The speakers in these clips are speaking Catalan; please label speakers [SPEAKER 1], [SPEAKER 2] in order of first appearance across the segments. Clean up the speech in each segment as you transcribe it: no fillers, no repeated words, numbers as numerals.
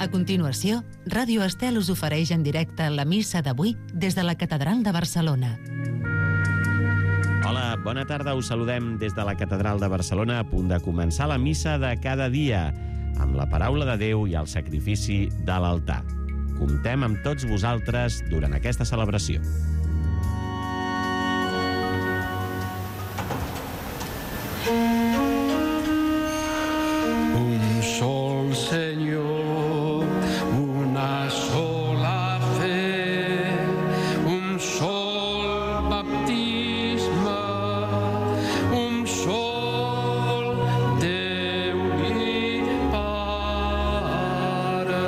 [SPEAKER 1] A continuació, Ràdio Estel us ofereix en directe la missa d'avui des de la Catedral de Barcelona.
[SPEAKER 2] Hola, bona tarda. Us saludem des de la Catedral de Barcelona, a punt de començar la missa de cada dia, amb la paraula de Déu i el sacrifici de l'altar. Comptem amb tots vosaltres durant aquesta celebració.
[SPEAKER 3] Un sol Senyor, una sola fe, un sol baptisme, un sol Déu i Pare.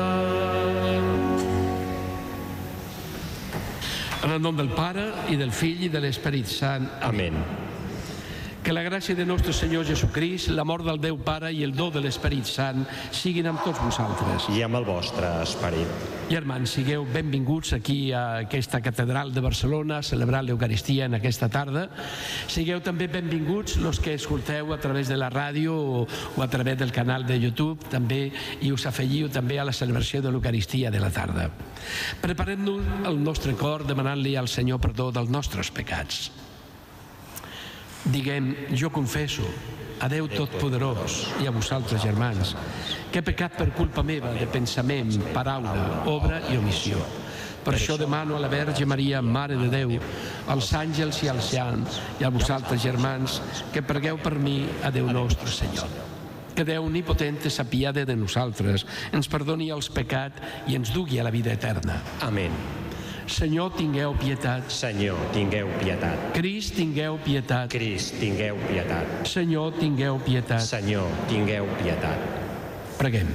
[SPEAKER 3] En el nom del Pare, i del Fill, i de l'Esperit Sant. Amén. Que la gràcia de nostre Senyor Jesucrist, l'amor del Déu Pare i el do de l'Esperit Sant siguin amb tots vosaltres.
[SPEAKER 4] I amb el vostre esperit.
[SPEAKER 3] Germans, sigueu benvinguts aquí a aquesta catedral de Barcelona a celebrar l'Eucaristia en aquesta tarda. Sigueu també benvinguts els que escolteu a través de la ràdio o a través del canal de YouTube també, i us afegiu també a la celebració de l'Eucaristia de la tarda. Preparem-nos el nostre cor demanant-li al Senyor perdó dels nostres pecats. Diguem, jo confesso a Déu Totpoderós i a vosaltres, germans, que he pecat per culpa meva de pensament, paraula, obra i omissió. Per això demano a la Verge Maria, Mare de Déu, als àngels i als sants, i a vosaltres, germans, que pregueu per mi a Déu nostre Senyor. Que Déu omnipotent s'apiade de nosaltres, ens perdoni els pecats i ens dugui a la vida eterna.
[SPEAKER 4] Amén.
[SPEAKER 3] Senyor, tingueu pietat.
[SPEAKER 4] Senyor, tingueu pietat.
[SPEAKER 3] Crist, tingueu pietat.
[SPEAKER 4] Crist, tingueu pietat.
[SPEAKER 3] Senyor, tingueu pietat.
[SPEAKER 4] Senyor, tingueu pietat.
[SPEAKER 3] Preguem.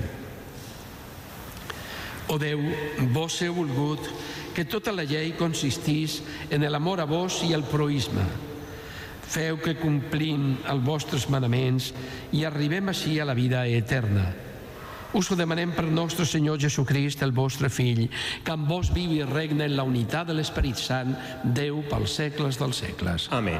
[SPEAKER 3] O Déu, vos heu volgut que tota la llei consistís en l'amor a vos i el proïsme. Feu que complim els vostres manaments i arribem així a la vida eterna. Us ho demanem per nostre Senyor Jesucrist, el vostre Fill, que amb vos viu i regna en la unitat de l'Esperit Sant, Déu pels segles dels segles.
[SPEAKER 4] Amén.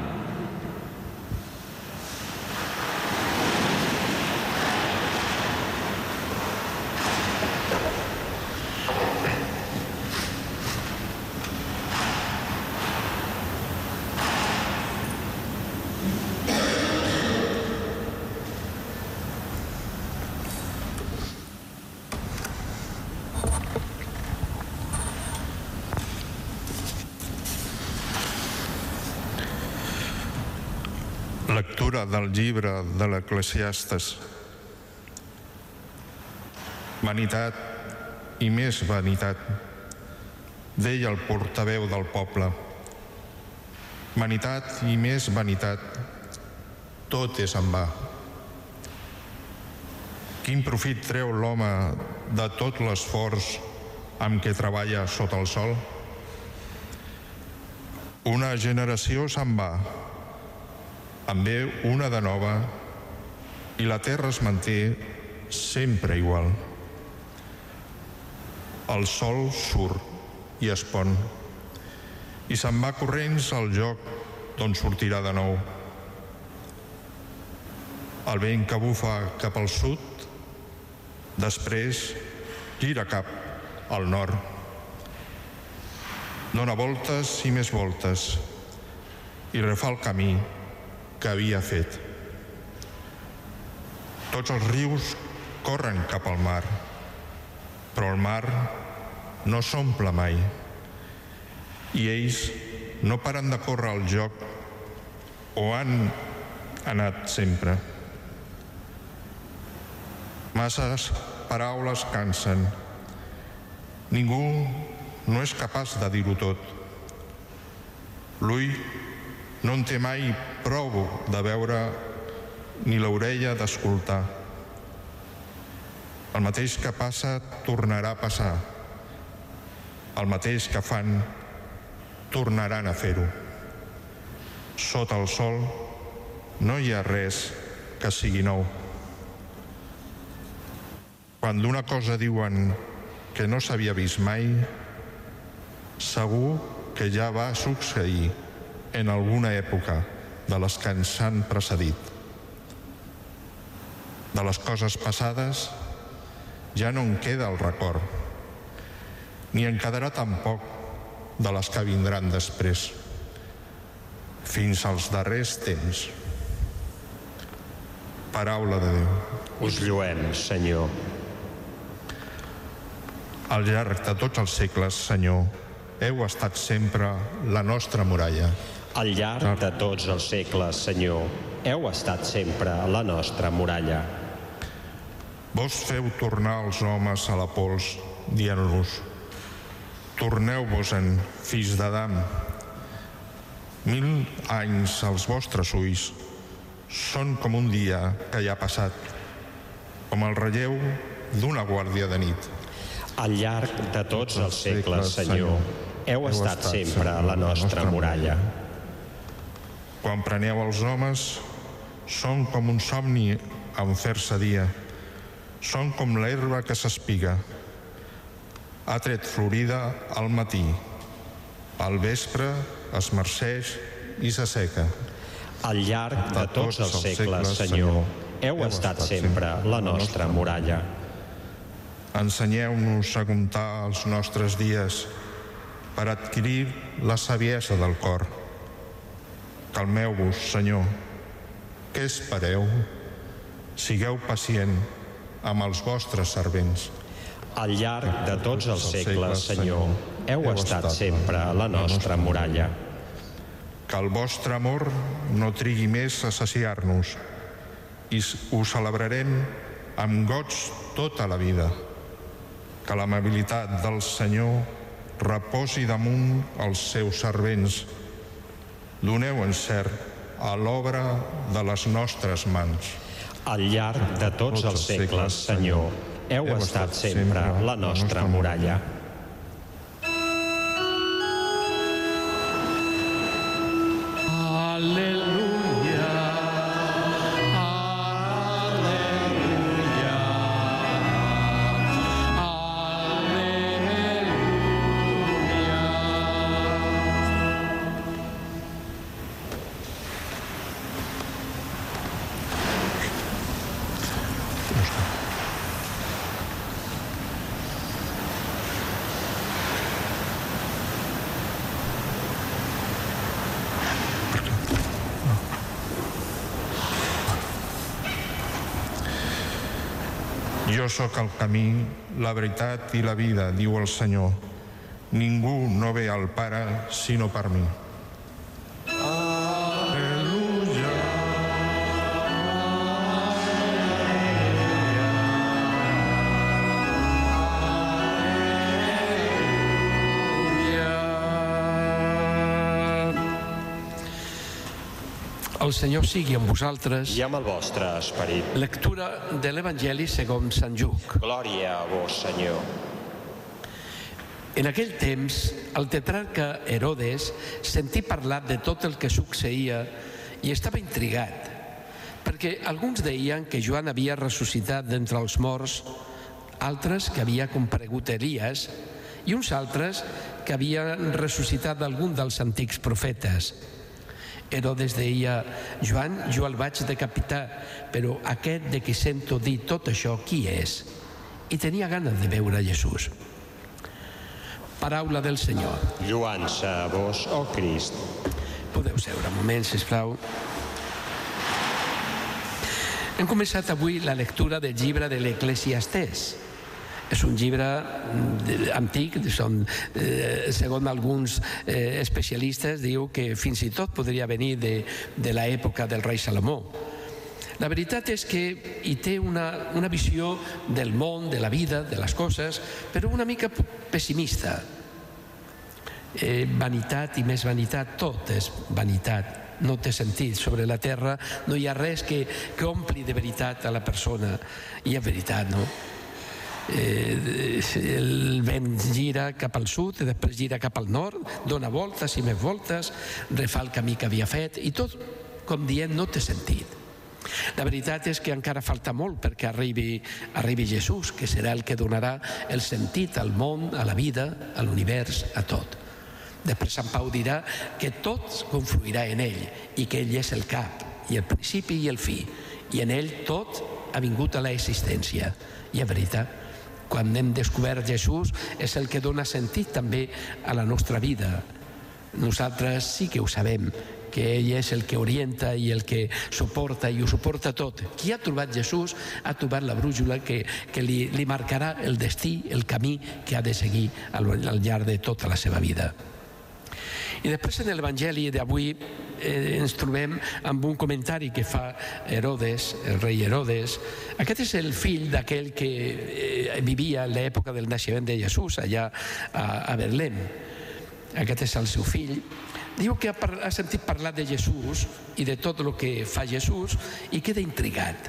[SPEAKER 5] Lectura del llibre de l'Eclesiastes. Vanitat i més vanitat, deia el portaveu del poble. Vanitat i més vanitat, tot és en va. Quin profit treu l'home de tot l'esforç amb què treballa sota el sol? Una generació se'n va, en ve una de nova, i la terra es manté sempre igual. El sol surt i es pon, i se'n va corrents al lloc d'on sortirà de nou. El vent que bufa cap al sud, després gira cap al nord. Dóna voltes i més voltes, i refà el camí que havia fet. Tots els rius corren cap al mar, però el mar no s'omple mai, i ells no paren de córrer al joc o han anat sempre. Masses paraules cansen. Ningú no és capaç de dir-ho tot. L'ull no en té mai prou de veure ni l'orella d'escoltar. El mateix que passa tornarà a passar. El mateix que fan tornaran a fer-ho. Sota el sol no hi ha res que sigui nou. Quan d'una cosa diuen que no s'havia vist mai, segur que ja va succeir en alguna època de les que ens han precedit. De les coses passades ja no en queda el record, ni en quedarà tampoc de les que vindran després, fins als darrers temps. Paraula de Déu.
[SPEAKER 4] Us lluem, Senyor.
[SPEAKER 5] Al llarg de tots els segles, Senyor, heu estat sempre la nostra muralla.
[SPEAKER 4] Al llarg de tots els segles, Senyor, heu estat sempre la nostra muralla.
[SPEAKER 5] Vos feu tornar els homes a la pols, dient-los: torneu-vos-en, fills d'Adam. 1000 anys als vostres ulls són com un dia que ja ha passat, com el relleu d'una guàrdia de nit.
[SPEAKER 4] Al llarg de tots els segles, Senyor, heu estat sempre la nostra muralla.
[SPEAKER 5] Quan preneu els homes, són com un somni en fer-se dia. Són com l'herba que s'espiga. Ha tret florida al matí. Al vespre es marceix i s'asseca.
[SPEAKER 4] Al llarg de tots els segles, Senyor, heu estat sempre la nostra muralla.
[SPEAKER 5] Ensenyeu-nos a comptar els nostres dies per adquirir la saviesa del cor. Calmeu-vos, Senyor. Què espereu? Sigueu pacient amb els vostres servents.
[SPEAKER 4] Al llarg de tots els segles, Senyor, heu estat sempre la nostra muralla.
[SPEAKER 5] Que el vostre amor no trigui més a saciar-nos i ho celebrarem amb goig tota la vida. Que l'amabilitat del Senyor reposi damunt els seus servents. Doneu encert a l'obra de les nostres mans.
[SPEAKER 4] Al llarg de tots els segles, Senyor, heu estat sempre la nostra muralla.
[SPEAKER 3] Aleluia, aleluia,
[SPEAKER 5] Jo sóc el camí, la veritat i la vida, diu el Senyor. Ningú no ve al Pare sinó per mi.
[SPEAKER 3] El Senyor sigui amb vosaltres.
[SPEAKER 4] I amb el vostre esperit.
[SPEAKER 3] Lectura de l'Evangeli segons Sant Lluc.
[SPEAKER 4] Glòria a vos, Senyor.
[SPEAKER 3] En aquell temps, el tetrarca Herodes sentí parlar de tot el que succeïa i estava intrigat, perquè alguns deien que Joan havia ressuscitat d'entre els morts, altres que havia comparegut Elies i uns altres que havien ressuscitat algun dels antics profetes. Herodes deia: Joan, jo el vaig decapitar, però aquest de qui sento dir tot això, qui és? I tenia gana de veure Jesús. Paraula del Senyor.
[SPEAKER 4] Lluança a vos, oh Crist.
[SPEAKER 3] Podeu seure un moment, sisplau. Hem començat avui la lectura del llibre de l'Eclesiastès. És un llibre antic, segons alguns especialistes, diu que fins i tot podria venir de l'època del rei Salomó. La veritat és que hi té una visió del món, de la vida, de les coses, però una mica pessimista. Vanitat i més vanitat, tot és vanitat. No té sentit. Sobre la terra no hi ha res que ompli de veritat a la persona. I és veritat, no? El vent gira cap al sud i després gira cap al nord, dona voltes i més voltes, refà el camí que havia fet i tot, com dient, no té sentit. La veritat és que encara falta molt perquè arribi Jesús, que serà el que donarà el sentit al món, a la vida, a l'univers, a tot. Després Sant Pau dirà que tot confluirà en ell i que ell és el cap, i el principi i el fi, i en ell tot ha vingut a l'existència. I és veritat, quan hem descobert Jesús, és el que dona sentit també a la nostra vida. Nosaltres sí que ho sabem, que ell és el que orienta i el que suporta, i ho suporta tot. Qui ha trobat Jesús ha trobat la brúixola que li marcarà el destí, el camí que ha de seguir al llarg de tota la seva vida. I després en l'Evangeli d'avui ens trobem amb un comentari que fa Herodes, el rei Herodes. Aquest és el fill d'aquell que vivia en l'època del naixement de Jesús allà a Betlem. Aquest és el seu fill. Diu que ha sentit parlar de Jesús i de tot el que fa Jesús i queda intrigat.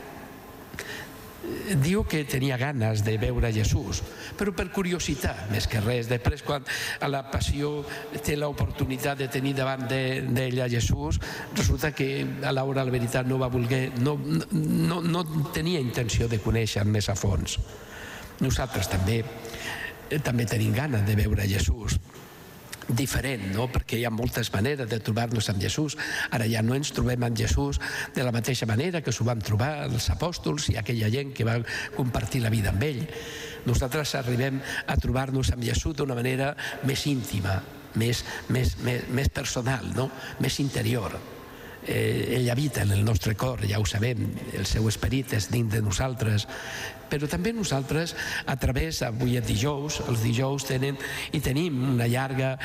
[SPEAKER 3] Diu que tenia ganes de veure Jesús, però per curiositat, més que res. Després, quan a la passió té l'oportunitat de tenir davant d'ella Jesús, resulta que a l'hora de la veritat no va voler, no tenia intenció de conèixer més a fons. Nosaltres també tenim ganes de veure Jesús. Diferent, no? Perquè hi ha moltes maneres de trobar-nos amb Jesús. Ara ja no ens trobem amb Jesús de la mateixa manera que s'ho van trobar els apòstols i aquella gent que va compartir la vida amb ell. Nosaltres arribem a trobar-nos amb Jesús d'una manera més íntima, més personal, no? Més interior. Ell habita en el nostre cor, ja ho sabem, el seu esperit és dins de nosaltres, però també nosaltres a través, avui és dijous, els dijous tenim una llarga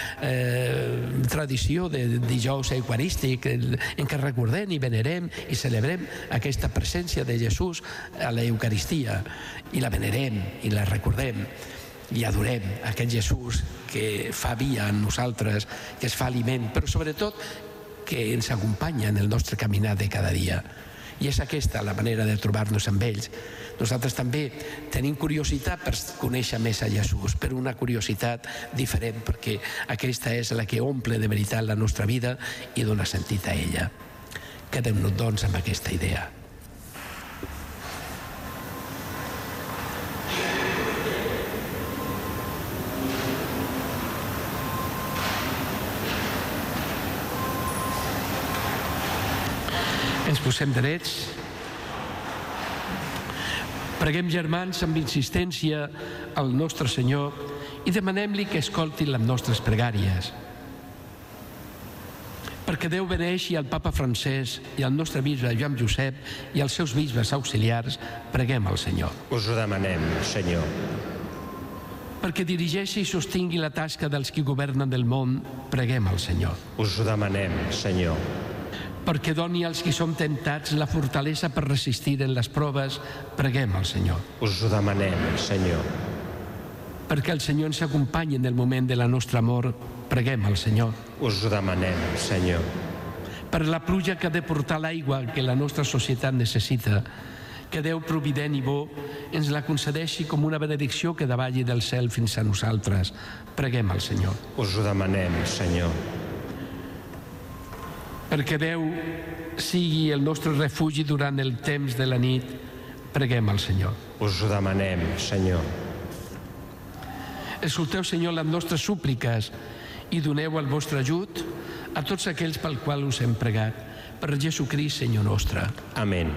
[SPEAKER 3] tradició de dijous eucarístic en què recordem i venerem i celebrem aquesta presència de Jesús a l'Eucaristia, i la venerem i la recordem i adorem aquest Jesús que fa via en nosaltres, que es fa aliment, però sobretot que ens acompanya en el nostre caminar de cada dia. I és aquesta la manera de trobar-nos amb ells. Nosaltres també tenim curiositat per conèixer més a Jesús, però una curiositat diferent, perquè aquesta és la que omple de veritat la nostra vida i dona sentit a ella. Quedem-nos, doncs, amb aquesta idea. Ens posem drets. Preguem, germans, amb insistència al nostre Senyor i demanem-li que escolti les nostres pregàries. Perquè Déu beneixi al papa Francesc i al nostre bisbe Joan Josep i als seus bisbes auxiliars, preguem al Senyor.
[SPEAKER 4] Us ho demanem, Senyor.
[SPEAKER 3] Perquè dirigeixi i sostingui la tasca dels qui governen del món, preguem al Senyor.
[SPEAKER 4] Us ho demanem, Senyor.
[SPEAKER 3] Perquè doni als qui som temptats la fortalesa per resistir en les proves, preguem al Senyor.
[SPEAKER 4] Us ho demanem, Senyor.
[SPEAKER 3] Perquè el Senyor ens acompanyi en el moment de la nostra mort, preguem al Senyor.
[SPEAKER 4] Us ho demanem, Senyor.
[SPEAKER 3] Per la pluja que ha de portar l'aigua que la nostra societat necessita, que Déu provident i bo ens la concedeixi com una benedicció que davalli del cel fins a nosaltres, preguem al Senyor.
[SPEAKER 4] Us ho demanem, Senyor.
[SPEAKER 3] Perquè Déu sigui el nostre refugi durant el temps de la nit, preguem al Senyor.
[SPEAKER 4] Us ho demanem, Senyor.
[SPEAKER 3] Escolteu, Senyor, les nostres súpliques i doneu el vostre ajut a tots aquells pel qual us hem pregat. Per Jesucrist, Senyor nostre.
[SPEAKER 4] Amén.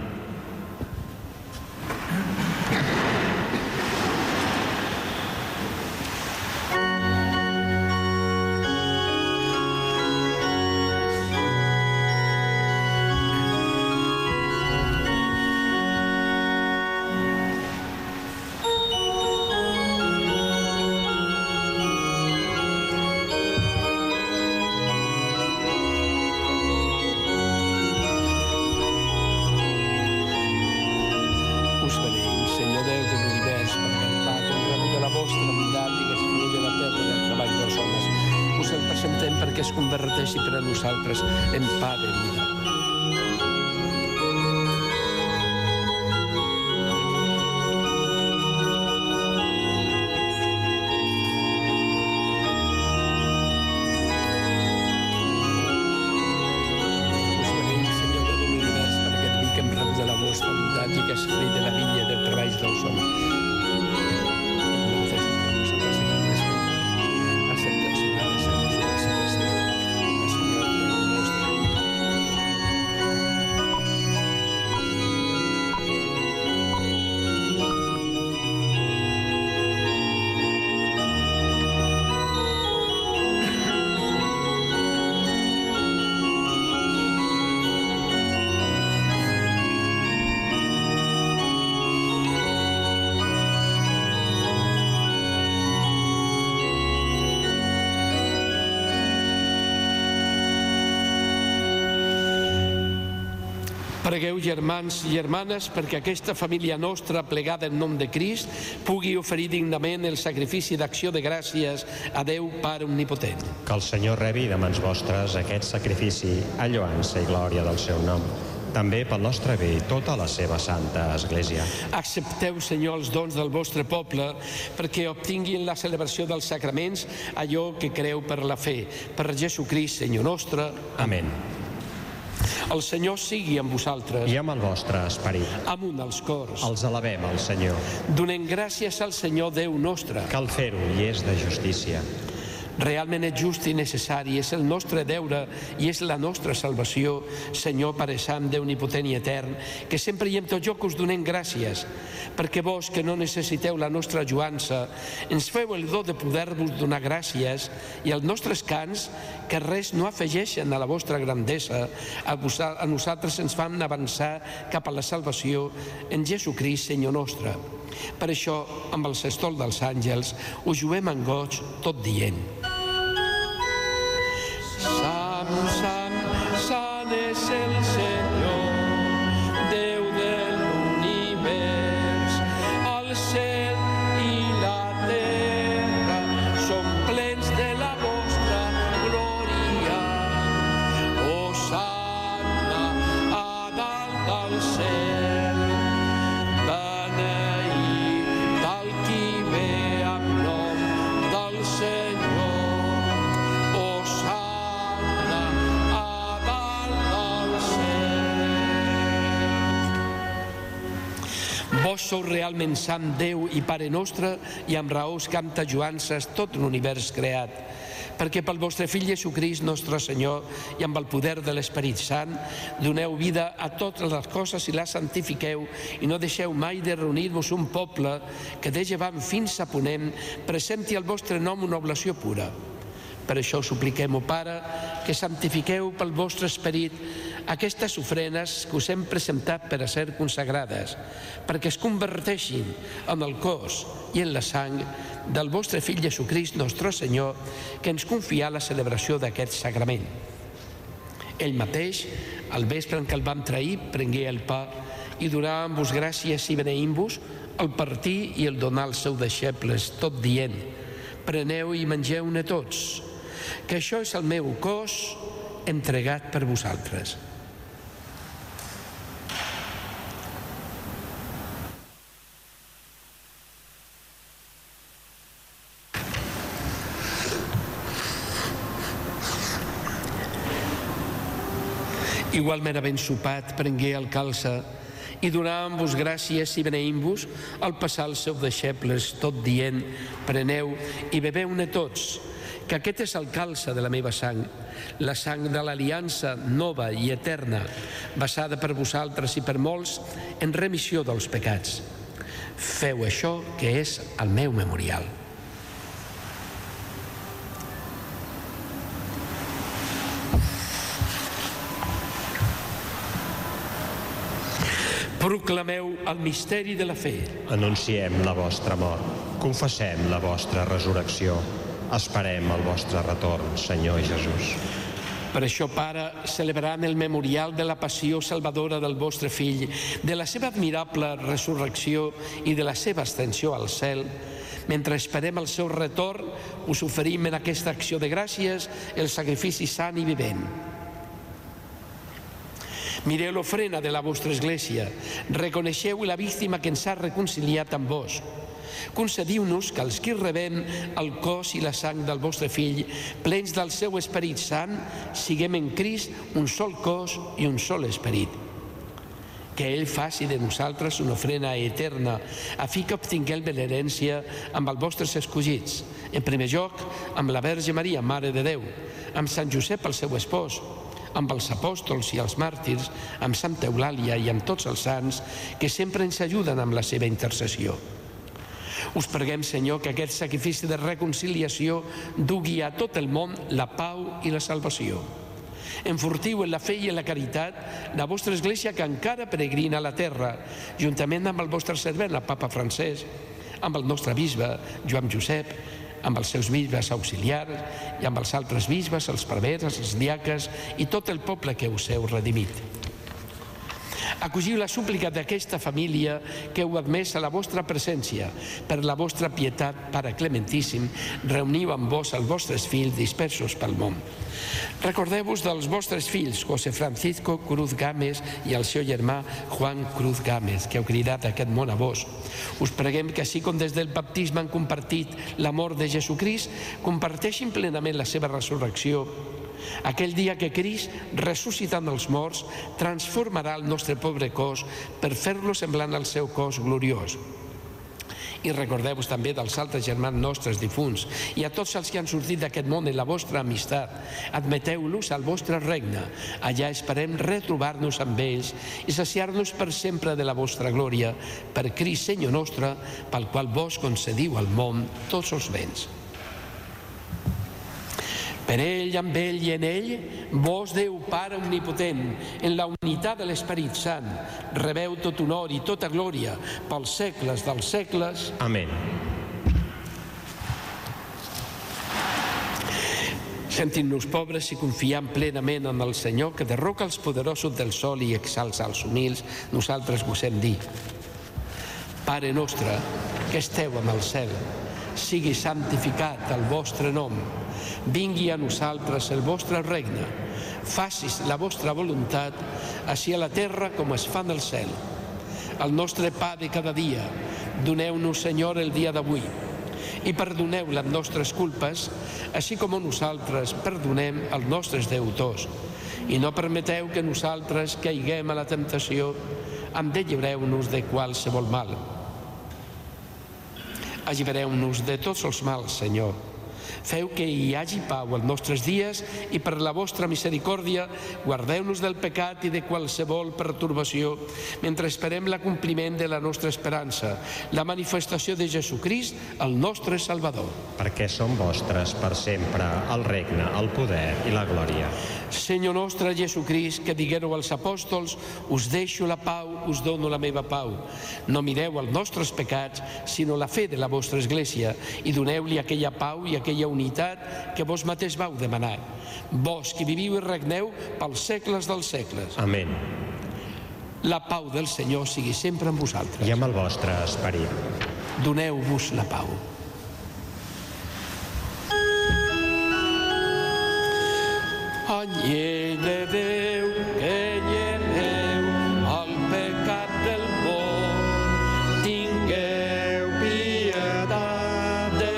[SPEAKER 3] Nosaltres en pa de vida. Us beneïm, Senyor de l'univers, per aquest vi que em rep de la vostra bondat i que és fruit de la vinya del treball dels homes. Pregueu, germans i germanes, perquè aquesta família nostra, plegada en nom de Crist, pugui oferir dignament el sacrifici d'acció de gràcies a Déu Pare Omnipotent.
[SPEAKER 4] Que el Senyor rebi de mans vostres aquest sacrifici a lloança i glòria del seu nom, també pel nostre bé i tota la seva santa Església.
[SPEAKER 3] Accepteu, Senyor, els dons del vostre poble perquè obtinguin la celebració dels sacraments allò que creu per la fe. Per Jesucrist, Senyor nostre.
[SPEAKER 4] Amén.
[SPEAKER 3] El Senyor sigui amb vosaltres.
[SPEAKER 4] I amb el vostre esperit.
[SPEAKER 3] Amunt els cors.
[SPEAKER 4] Els alabem al Senyor.
[SPEAKER 3] Donem gràcies al Senyor Déu nostre.
[SPEAKER 4] Cal fer-ho i és de justícia.
[SPEAKER 3] Realment és just i necessari, és el nostre deure i és la nostra salvació, Senyor Pare Sant, Déu omnipotent i etern, que sempre i en tot lloc us donem gràcies, perquè vos, que no necessiteu la nostra ajuança, ens feu el do de poder-vos donar gràcies i els nostres cants, que res no afegeixen a la vostra grandesa, a nosaltres ens fan avançar cap a la salvació en Jesucrist, Senyor nostre. Per això, amb el estol dels àngels, us juguem en goig tot dient: Sant, Sant, Sant és el Senyor, Déu de l'univers. El cel i la terra són plens de la vostra glòria. Hosanna a dalt del cel, beneït el qui ve en nom del Senyor. Vos sou realment sant Déu i Pare nostre, i amb raó us canta lloances tot l'univers creat, perquè pel vostre Fill Jesucrist, nostre Senyor, i amb el poder de l'Esperit Sant, doneu vida a totes les coses i les santifiqueu, i no deixeu mai de reunir-vos un poble que de llevant fins a ponent presenti al vostre nom una oblació pura. Per això us supliquem, o Pare, que santifiqueu pel vostre Esperit aquestes ofrenes que us hem presentat per a ser consagrades, perquè es converteixin en el cos i en la sang del vostre Fill Jesucrist, nostre Senyor, que ens confia la celebració d'aquest sagrament. Ell mateix, al vespre en què el vam trair, prengué el pa i donant-vos gràcies i beneint-vos, el partir i el donar als seus deixebles, tot dient: preneu i mengeu-ne tots, que això és el meu cos entregat per vosaltres. Igualment, havent sopat, prengué el calze i donant-vos gràcies i beneint-vos, al passar els seus deixebles, tot dient: preneu i beveu-ne tots, que aquest és el calze de la meva sang, la sang de l'aliança nova i eterna, basada per vosaltres i per molts en remissió dels pecats. Feu això, que és el meu memorial. Proclameu el misteri de la fe.
[SPEAKER 4] Anunciem la vostra mort, confessem la vostra resurrecció, esperem el vostre retorn, Senyor Jesús.
[SPEAKER 3] Per això, Pare, celebrant el memorial de la passió salvadora del vostre Fill, de la seva admirable resurrecció i de la seva ascensió al cel, mentre esperem el seu retorn, us oferim en aquesta acció de gràcies el sacrifici sant i vivent. Mireu l'ofrena de la vostra Església, reconeixeu la víctima que ens ha reconciliat amb vos. Concediu-nos que els qui rebem el cos i la sang del vostre Fill, plens del seu Esperit Sant, siguem en Crist un sol cos i un sol esperit. Que ell faci de nosaltres una ofrena eterna, a fi que obtinguem l'herència amb els vostres escollits. En primer lloc, amb la Verge Maria, Mare de Déu, amb Sant Josep, el seu espòs, amb els apòstols i els màrtirs, amb Santa Eulàlia i amb tots els sants que sempre ens ajuden amb la seva intercessió. Us preguem, Senyor, que aquest sacrifici de reconciliació dugui a tot el món la pau i la salvació. Enfortiu en la fe i en la caritat la vostra Església que encara peregrina a la terra, juntament amb el vostre servent, el Papa Francesc, amb el nostre bisbe, Joan Josep, amb els seus bisbes auxiliars i amb els altres bisbes, els preveres, els diaques i tot el poble que us heu redimit. Acogiu la súplica d'aquesta família que heu admès a la vostra presència. Per la vostra pietat, Pare Clementíssim, reuniu amb vos els vostres fills dispersos pel món. Recordeu-vos dels vostres fills, José Francisco Cruz Gámez i el seu germà Juan Cruz Gámez, que heu cridat aquest món a vos. Us preguem que així com des del baptisme han compartit l'amor de Jesucrist, comparteixin plenament la seva resurrecció. Aquell dia que Crist, ressuscitant els morts, transformarà el nostre pobre cos per fer-lo semblant al seu cos gloriós. I recordeu-vos també dels altres germans nostres difunts i a tots els que han sortit d'aquest món en la vostra amistat. Admeteu-los al vostre regne. Allà esperem retrobar-nos amb ells i saciar-nos per sempre de la vostra glòria, per Crist Senyor nostre, pel qual vos concediu al món tots els béns. Per ell, amb ell i en ell, vos, Déu Pare omnipotent, en la unitat de l'Esperit Sant, rebeu tot honor i tota glòria pels segles dels segles.
[SPEAKER 4] Amén.
[SPEAKER 3] Sentim-nos pobres i confiant plenament en el Senyor, que derroca els poderosos del sol i exalça els humils, nosaltres vos hem dit. Pare nostre, que esteu en el cel, sigui santificat el vostre nom. Vingui a nosaltres el vostre regne. Facis la vostra voluntat, així a la terra com es fa en el cel. El nostre pa de cada dia, doneu-nos, Senyor, el dia d'avui. I perdoneu les nostres culpes, així com nosaltres perdonem els nostres deutors. I no permeteu que nosaltres caiguem a la temptació, lliureu-nos de qualsevol mal. Allibereu-nos de tots els mals, Senyor. Feu que hi hagi pau als nostres dies i per la vostra misericòrdia guardeu-nos del pecat i de qualsevol pertorbació mentre esperem l'acompliment de la nostra esperança, la manifestació de Jesucrist, el nostre Salvador.
[SPEAKER 4] Perquè són vostres per sempre el regne, el poder i la glòria.
[SPEAKER 3] Senyor nostre Jesucrist, que diguéreu als apòstols: us deixo la pau, us dono la meva pau. No mireu els nostres pecats, sinó la fe de la vostra Església, i doneu-li aquella pau i aquella unitat que vos mateix vau demanar. Vos que viviu i regneu pels segles dels segles.
[SPEAKER 4] Amén.
[SPEAKER 3] La pau del Senyor sigui sempre amb vosaltres.
[SPEAKER 4] I amb el vostre esperit.
[SPEAKER 3] Doneu-vos la pau. Anyell de Déu, que lleveu el pecat del món, tingueu pietat de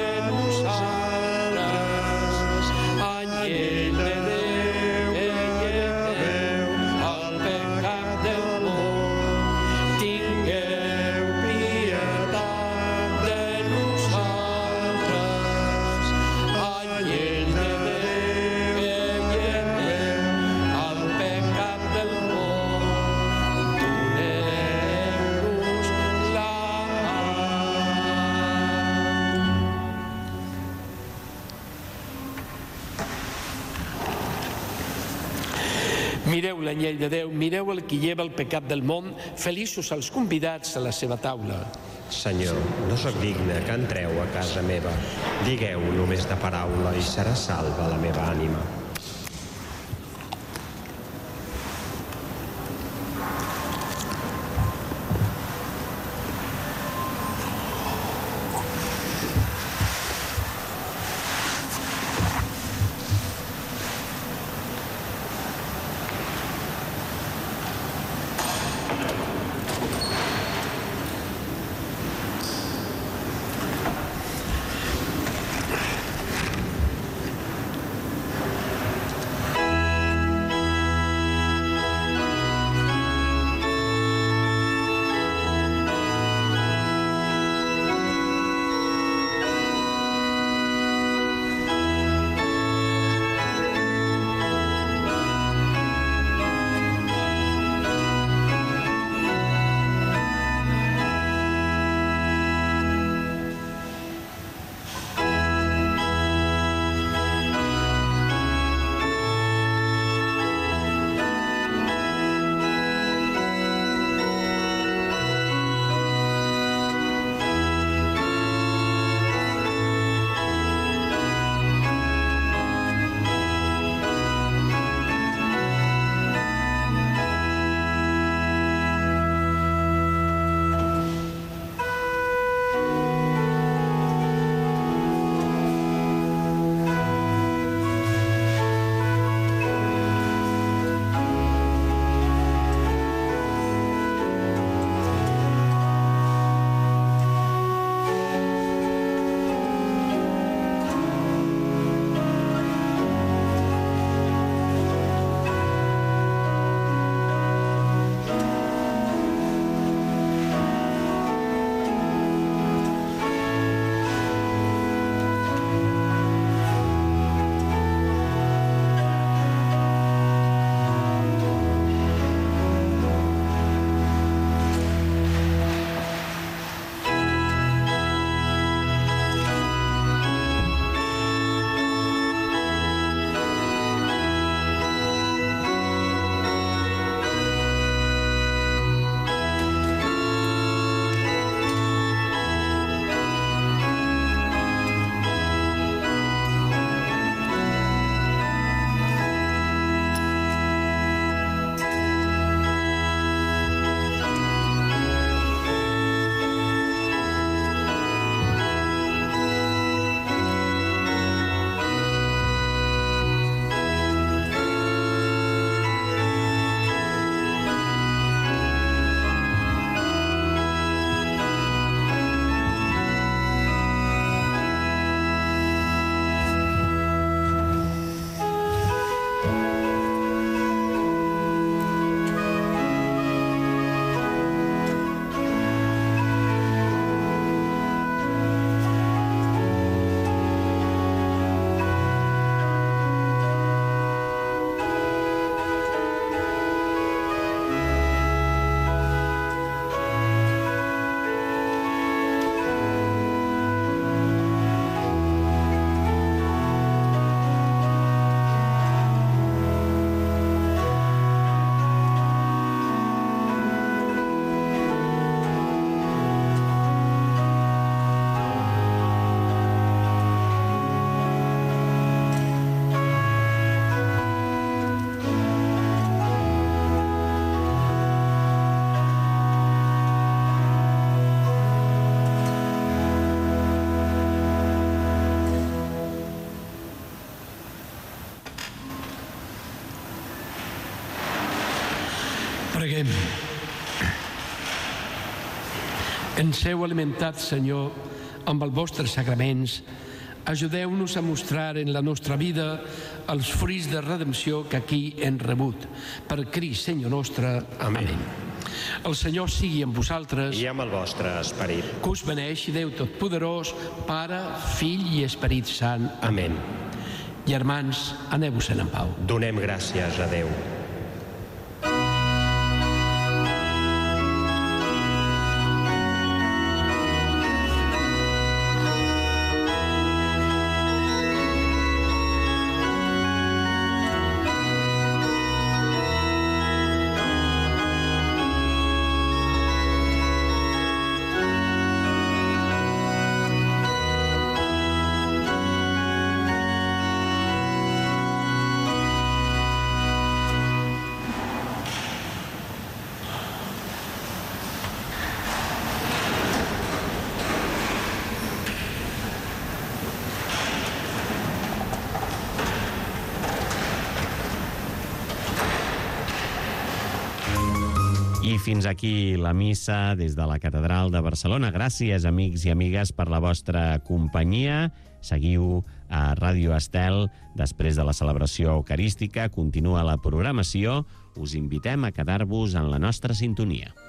[SPEAKER 3] nosaltres. Anyell de Déu, que lleveu el pecat del món, tingueu pietat de nosaltres. Anyell de Déu, mireu l'anyell de Déu, mireu el qui lleva el pecat del món, feliços els convidats a la seva taula.
[SPEAKER 4] Senyor, no sóc digne que entreu a casa meva. Digueu només de paraula i serà salva la meva ànima.
[SPEAKER 3] Preguem. Ens heu alimentat, Senyor, amb els vostres sagraments. Ajudeu-nos a mostrar en la nostra vida els fruits de redempció que aquí hem rebut. Per Crist, Senyor nostre. Amén. El Senyor sigui amb vosaltres.
[SPEAKER 4] I amb el vostre esperit.
[SPEAKER 3] Que us beneixi Déu Totpoderós, Pare, Fill i Esperit Sant.
[SPEAKER 4] Amén.
[SPEAKER 3] Germans, aneu-vos-en en pau.
[SPEAKER 4] Donem gràcies a Déu.
[SPEAKER 2] I fins aquí la missa des de la Catedral de Barcelona. Gràcies, amics i amigues, per la vostra companyia. Seguiu a Ràdio Estel. Després de la celebració eucarística continua la programació. Us invitem a quedar-vos en la nostra sintonia.